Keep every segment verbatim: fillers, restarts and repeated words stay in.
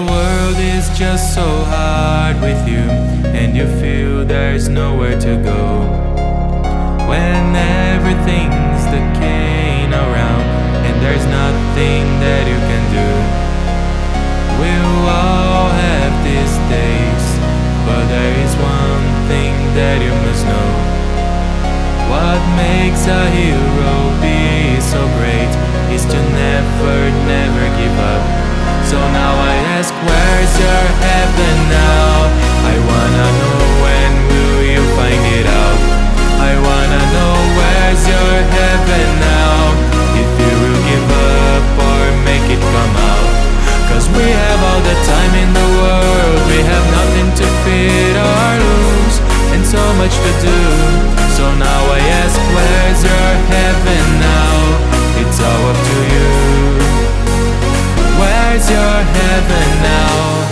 world is just so hard with you, and you feel there's nowhere to go, when everything's decaying around and there's nothing that you can do. We'll all have these days, but there is one thing that you must know. What makes a hero be so great is to never, never give up. So now I ask, where's your heaven now? I wanna know, when will you find it out? I wanna know, where's your heaven now? If you will give up or make it come out. Cause we have all the time in the world, we have nothing to fear or lose, and so much to do. So now I ask, where's your heaven now? It's all up to you. Where's your heaven now?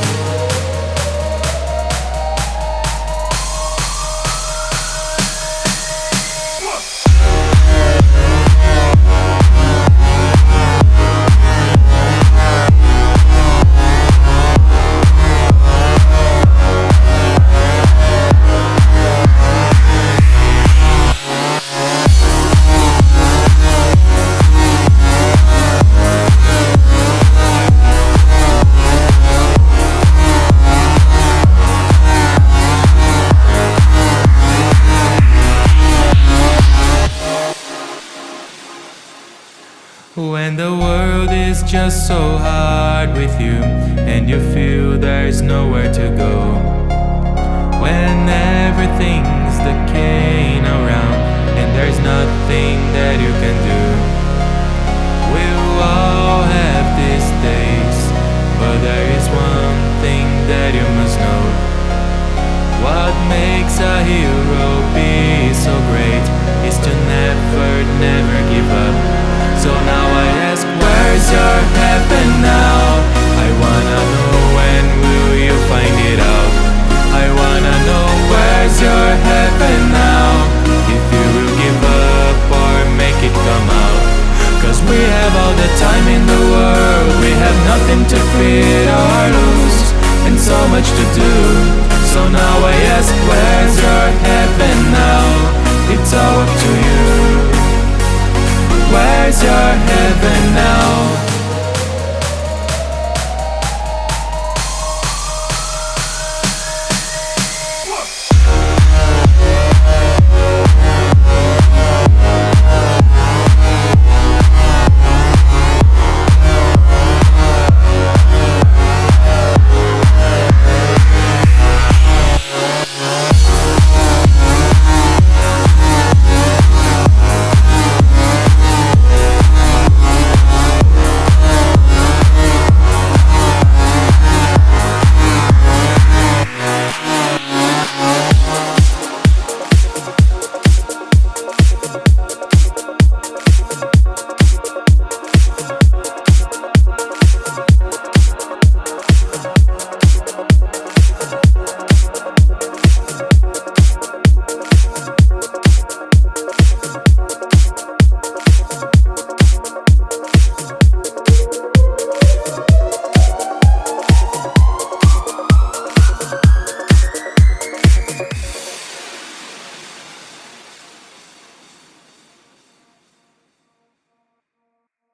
When the world is just so hard with you, and you feel there's nowhere to go, when everything's decaying around and there's nothing that you can do. We'll all have these days, but there is one thing that you must know. What makes a hero be so great is to never, never give up. So now I ask, where's your heaven now? I wanna know, when will you find it out? I wanna know, where's your heaven now? If you will give up or make it come out. Cause we have all the time in the world, we have nothing to fear or lose, and so much to do. So now I ask, where's your heaven now? It's all up to you. Where's your